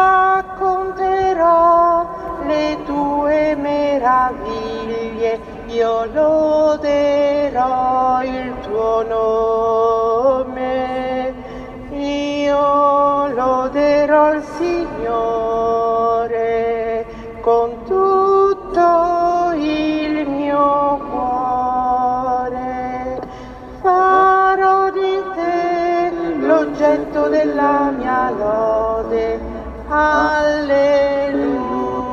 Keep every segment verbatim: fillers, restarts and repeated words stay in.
racconterò le tue meraviglie, io loderò il tuo nome, io loderò il Signore con tutto il mio cuore. Farò di te l'oggetto della mia lode. Alleluia.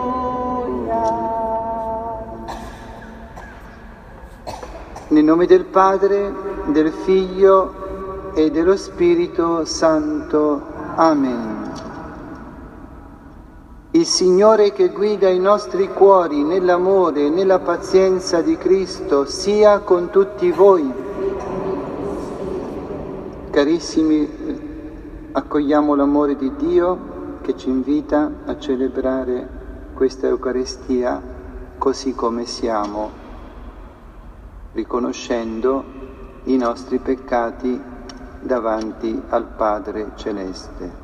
Nel nome del Padre, del Figlio e dello Spirito Santo. Amen. Il Signore che guida i nostri cuori nell'amore e nella pazienza di Cristo sia con tutti voi. Carissimi, accogliamo l'amore di Dio che ci invita a celebrare questa Eucaristia così come siamo, riconoscendo i nostri peccati davanti al Padre Celeste.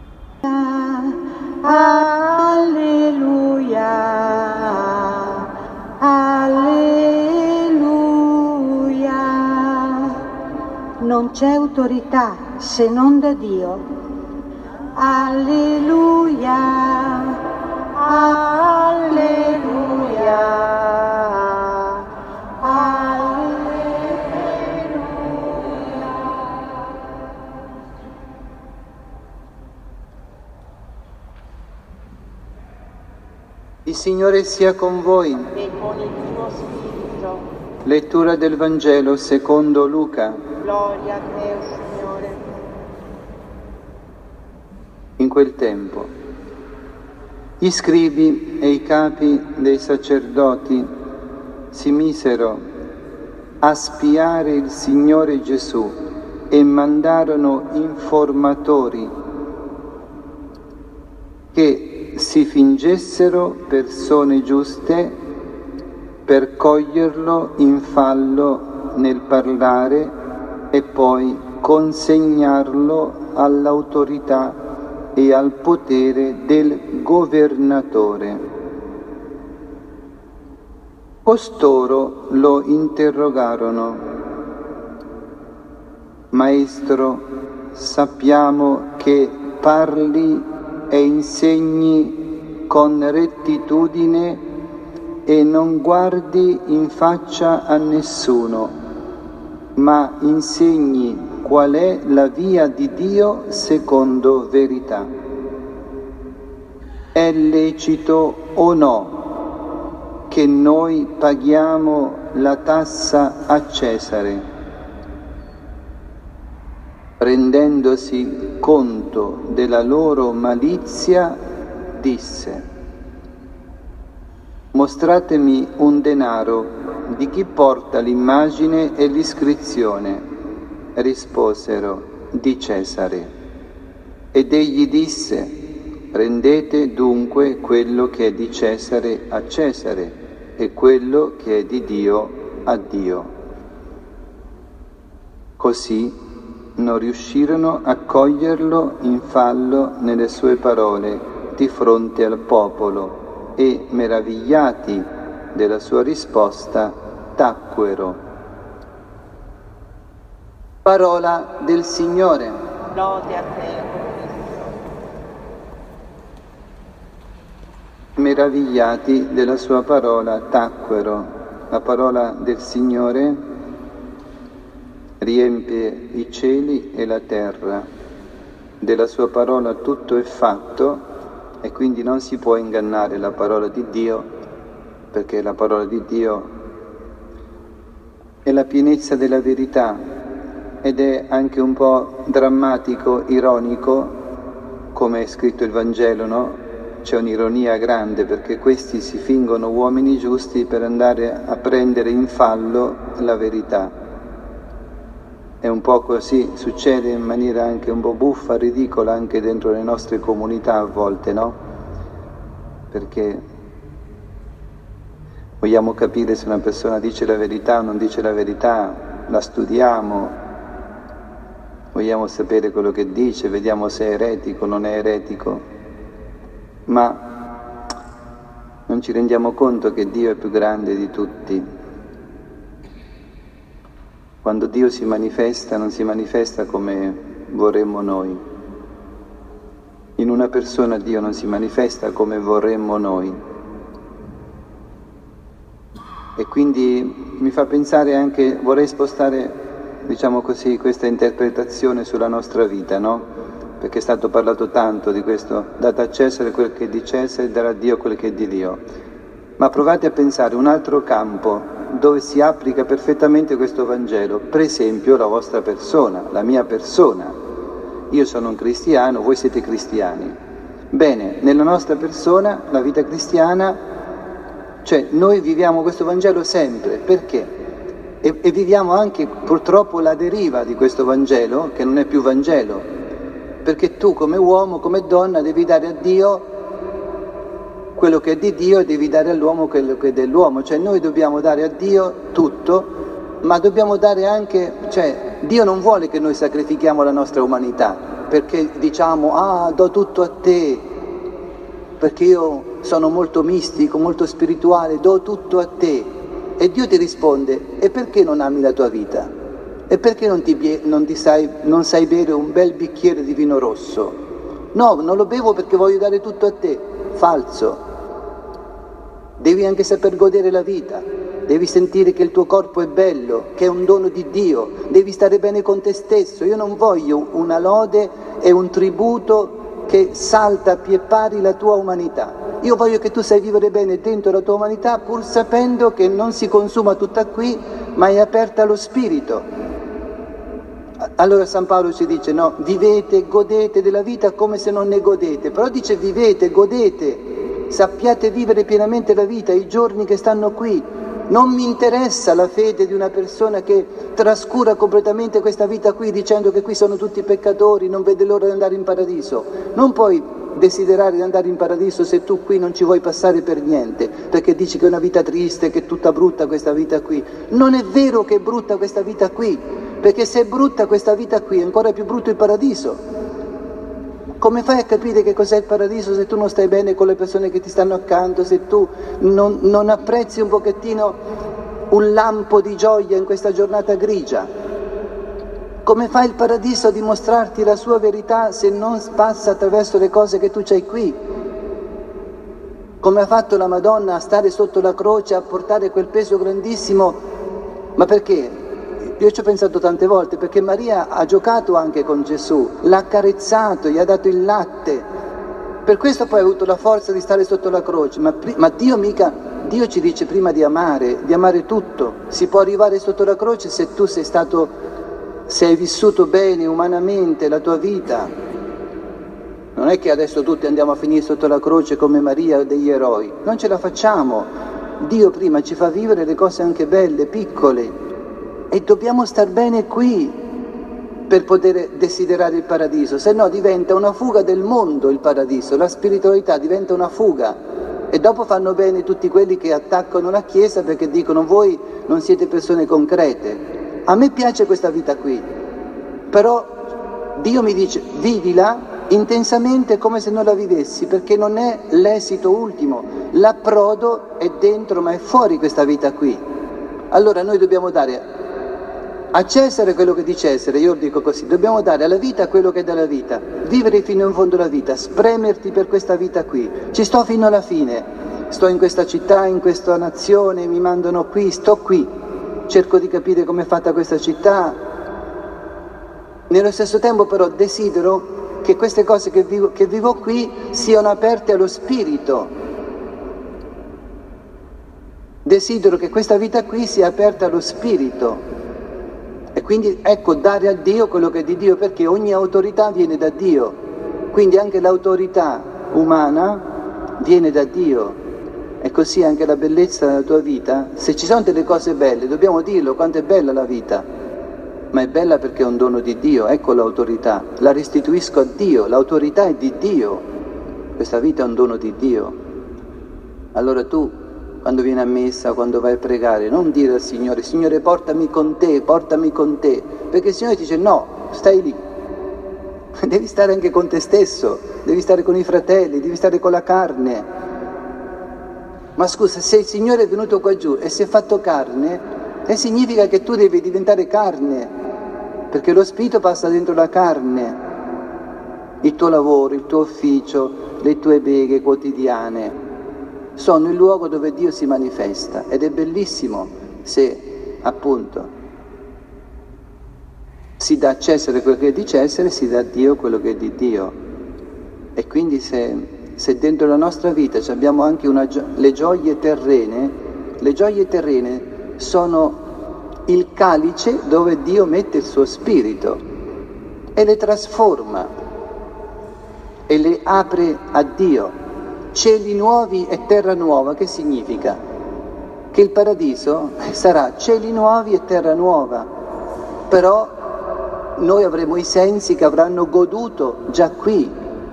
Alleluia, alleluia. Non c'è autorità se non da Dio. Alleluia, alleluia, alleluia. Il Signore sia con voi. E con il tuo spirito. Lettura del Vangelo secondo Luca. Gloria a te, Signore. In quel tempo, gli scribi e i capi dei sacerdoti si misero a spiare il Signore Gesù e mandarono informatori che si fingessero persone giuste per coglierlo in fallo nel parlare e poi consegnarlo all'autorità e al potere del governatore. Costoro lo interrogarono: Maestro, sappiamo che parli e insegni con rettitudine e non guardi in faccia a nessuno, ma insegni qual è la via di Dio secondo verità. È lecito o no che noi paghiamo la tassa a Cesare? Rendendosi conto della loro malizia, disse: mostratemi un denaro di chi porta l'immagine e l'iscrizione. Risposero: di Cesare. Ed egli disse: rendete dunque quello che è di Cesare a Cesare e quello che è di Dio a Dio. Così non riuscirono a coglierlo in fallo nelle sue parole di fronte al popolo e, meravigliati della sua risposta, tacquero. Parola del Signore. Lode a te, Cristo. Meravigliati della sua parola, tacquero. La parola del Signore riempie i cieli e la terra. Della sua parola tutto è fatto e quindi non si può ingannare la parola di Dio, perché la parola di Dio è la pienezza della verità ed è anche un po' drammatico, ironico, come è scritto il Vangelo, no? C'è un'ironia grande perché questi si fingono uomini giusti per andare a prendere in fallo la verità. È un po' così, succede in maniera anche un po' buffa, ridicola anche dentro le nostre comunità a volte, no? Perché vogliamo capire se una persona dice la verità o non dice la verità, la studiamo, vogliamo sapere quello che dice, vediamo se è eretico o non è eretico. ma non ci rendiamo conto che Dio è più grande di tutti. Quando Dio si manifesta, non si manifesta come vorremmo noi. In una persona Dio non si manifesta come vorremmo noi. E quindi mi fa pensare anche, vorrei spostare, diciamo così, questa interpretazione sulla nostra vita, no? Perché è stato parlato tanto di questo, date a Cesare quel che è di Cesare e darà a Dio quel che è di Dio. Ma provate a pensare un altro campo dove si applica perfettamente questo Vangelo, per esempio la vostra persona, la mia persona. Io sono un cristiano, voi siete cristiani. Bene, nella nostra persona, la vita cristiana, cioè noi viviamo questo Vangelo sempre, perché? E, e viviamo anche purtroppo la deriva di questo Vangelo, che non è più Vangelo, perché tu come uomo, come donna, devi dare a Dio quello che è di Dio e devi dare all'uomo quello che è dell'uomo, cioè noi dobbiamo dare a Dio tutto, ma dobbiamo dare anche, cioè Dio non vuole che noi sacrifichiamo la nostra umanità, perché diciamo, ah, do tutto a te, perché io sono molto mistico, molto spirituale, do tutto a te. E Dio ti risponde, e perché non ami la tua vita? E perché non, ti, non, ti sai, non sai bere un bel bicchiere di vino rosso? No, non lo bevo perché voglio dare tutto a te. Falso. Devi anche saper godere la vita, devi sentire che il tuo corpo è bello, che è un dono di Dio, devi stare bene con te stesso. Io non voglio una lode e un tributo che salta a pie pari la tua umanità. Io voglio che tu sai vivere bene dentro la tua umanità, pur sapendo che non si consuma tutta qui, ma è aperta allo spirito. Allora San Paolo ci dice, no, vivete, godete della vita come se non ne godete, però dice vivete, godete, sappiate vivere pienamente la vita, i giorni che stanno qui. Non mi interessa la fede di una persona che trascura completamente questa vita qui dicendo che qui sono tutti peccatori, non vede l'ora di andare in paradiso. Non puoi desiderare di andare in paradiso se tu qui non ci vuoi passare per niente, perché dici che è una vita triste, che è tutta brutta questa vita qui. Non è vero che è brutta questa vita qui, perché se è brutta questa vita qui è ancora più brutto il paradiso. Come fai a capire che cos'è il paradiso se tu non stai bene con le persone che ti stanno accanto, se tu non, non apprezzi un pochettino un lampo di gioia in questa giornata grigia? Come fa il paradiso a dimostrarti la sua verità se non passa attraverso le cose che tu c'hai qui? Come ha fatto la Madonna a stare sotto la croce, a portare quel peso grandissimo? Ma perché? Io ci ho pensato tante volte, perché Maria ha giocato anche con Gesù, l'ha accarezzato, gli ha dato il latte. Per questo poi ha avuto la forza di stare sotto la croce. Ma, ma Dio mica, Dio ci dice prima di amare, di amare tutto. Si può arrivare sotto la croce se tu sei stato, se hai vissuto bene umanamente la tua vita. Non è che adesso tutti andiamo a finire sotto la croce come Maria o degli eroi. Non ce la facciamo. Dio prima ci fa vivere le cose anche belle, piccole. E dobbiamo star bene qui per poter desiderare il paradiso, se no diventa una fuga del mondo il paradiso, la spiritualità diventa una fuga e dopo fanno bene tutti quelli che attaccano la Chiesa perché dicono voi non siete persone concrete. A me piace questa vita qui, però Dio mi dice vivila intensamente come se non la vivessi, perché non è l'esito ultimo, l'approdo è dentro ma è fuori questa vita qui. Allora noi dobbiamo dare a Cesare quello che è di Cesare, io dico così, dobbiamo dare alla vita quello che è della vita, vivere fino in fondo la vita, spremerti per questa vita qui. Ci sto fino alla fine, sto in questa città, in questa nazione, mi mandano qui, sto qui, cerco di capire come è fatta questa città. Nello stesso tempo però desidero che queste cose che vivo, che vivo qui siano aperte allo spirito. Desidero che questa vita qui sia aperta allo spirito. E quindi ecco dare a Dio quello che è di Dio, perché ogni autorità viene da Dio, quindi anche l'autorità umana viene da Dio. E così anche la bellezza della tua vita, se ci sono delle cose belle dobbiamo dirlo quanto è bella la vita, ma è bella perché è un dono di Dio, ecco l'autorità, la restituisco a Dio, l'autorità è di Dio, questa vita è un dono di Dio. Allora tu quando vieni a messa, quando vai a pregare, non dire al Signore, Signore portami con te, portami con te, perché il Signore ti dice no, stai lì, Devi stare anche con te stesso, devi stare con i fratelli, devi stare con la carne. Ma scusa, se il Signore è venuto qua giù e si è fatto carne, eh, significa che tu devi diventare carne, perché lo Spirito passa dentro la carne. Il tuo lavoro, il tuo ufficio, le tue beghe quotidiane sono il luogo dove Dio si manifesta, ed è bellissimo se, appunto, si dà a Cesare quello che è di Cesare, si dà a Dio quello che è di Dio. E quindi se, se dentro la nostra vita abbiamo anche una gio- le gioie terrene, le gioie terrene sono il calice dove Dio mette il suo spirito e le trasforma e le apre a Dio. Cieli nuovi e terra nuova, che significa? Che il paradiso sarà cieli nuovi e terra nuova, però noi avremo i sensi che avranno goduto già qui.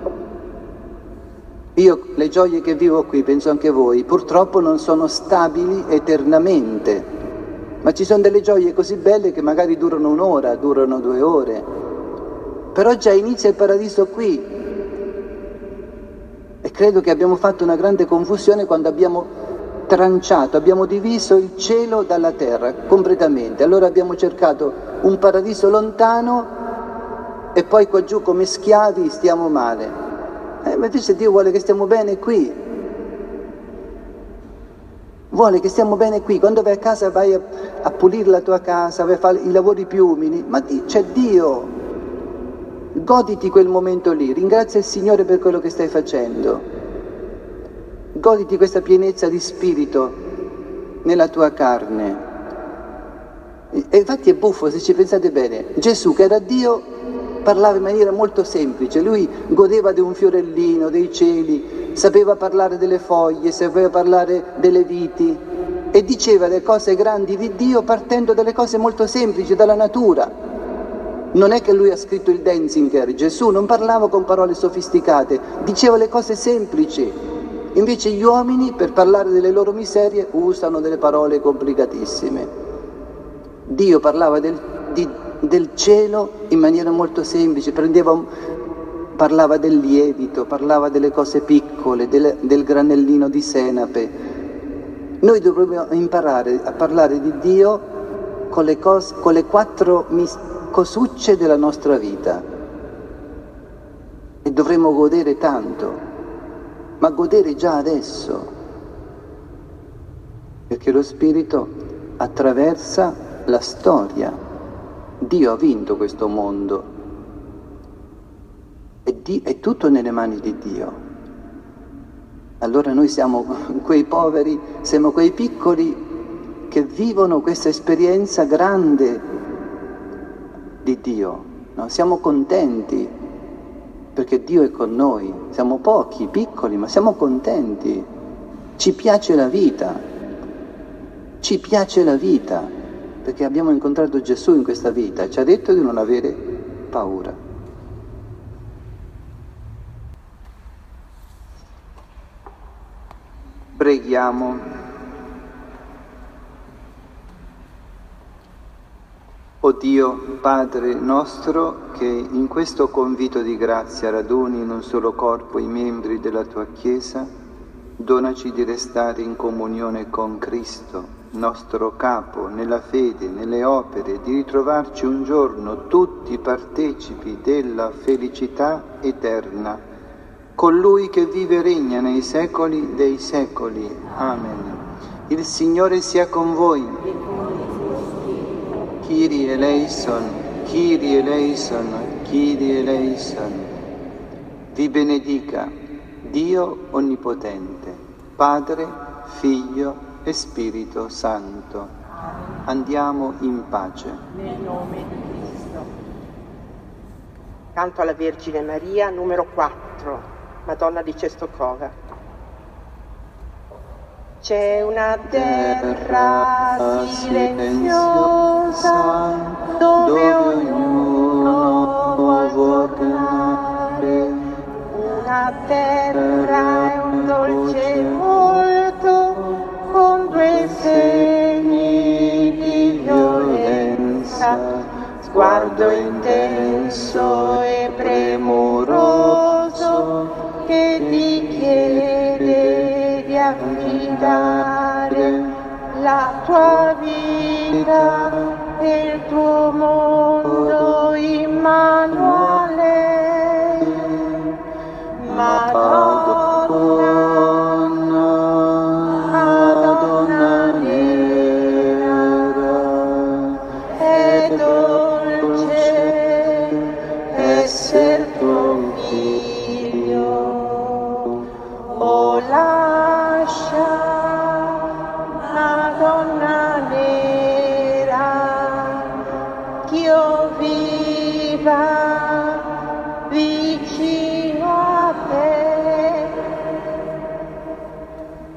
Io le gioie che vivo qui, penso anche voi, purtroppo non sono stabili eternamente, ma ci sono delle gioie così belle che magari durano un'ora, durano due ore, però già inizia il paradiso qui. E credo che abbiamo fatto una grande confusione quando abbiamo tranciato, abbiamo diviso il cielo dalla terra completamente. Allora abbiamo cercato un paradiso lontano e poi qua giù come schiavi stiamo male. Eh, ma invece Dio vuole che stiamo bene qui. Vuole che stiamo bene qui. Quando vai a casa vai a, a pulire la tua casa, vai a fare i lavori più umili, ma di, c'è Dio. Goditi quel momento lì, ringrazia il Signore per quello che stai facendo. Goditi questa pienezza di spirito nella tua carne. E infatti è buffo se ci pensate bene. Gesù, che era Dio, parlava in maniera molto semplice. Lui godeva di un fiorellino, dei cieli, sapeva parlare delle foglie, sapeva parlare delle viti e diceva le cose grandi di Dio partendo dalle cose molto semplici, dalla natura. Non è che lui ha scritto il Denzinger, Gesù non parlava con parole sofisticate, diceva le cose semplici. Invece gli uomini, per parlare delle loro miserie, usano delle parole complicatissime. Dio parlava del, di, del cielo in maniera molto semplice, prendeva un, parlava del lievito, parlava delle cose piccole, del, del granellino di senape. Noi dovremmo imparare a parlare di Dio con le, cose, con le quattro mis, cosucce della nostra vita e dovremmo godere tanto, ma godere già adesso, perché lo Spirito attraversa la storia. Dio ha vinto questo mondo, e di, è tutto nelle mani di Dio. Allora noi siamo quei poveri, siamo quei piccoli che vivono questa esperienza grande di Dio, no? Siamo contenti perché Dio è con noi, siamo pochi, piccoli, ma siamo contenti, ci piace la vita, ci piace la vita, perché abbiamo incontrato Gesù in questa vita e ci ha detto di non avere paura. Preghiamo. O Dio, Padre nostro, che in questo convito di grazia raduni in un solo corpo i membri della Tua Chiesa, donaci di restare in comunione con Cristo, nostro Capo, nella fede, nelle opere, di ritrovarci un giorno tutti partecipi della felicità eterna, con Lui che vive e regna nei secoli dei secoli. Amen. Il Signore sia con voi. Kyrie eleison, Kyrie eleison, Kyrie eleison. Vi benedica Dio Onnipotente, Padre, Figlio e Spirito Santo. Andiamo in pace. Nel nome di Cristo. Canto alla Vergine Maria, numero quattro, Madonna di Cestokova. C'è una terra silenziosa dove ognuno vuol tornare, una terra e un dolce volto con due segni di violenza, sguardo intenso e premuroso. ti chiede di affidare la tua vita e il tuo mondo in mano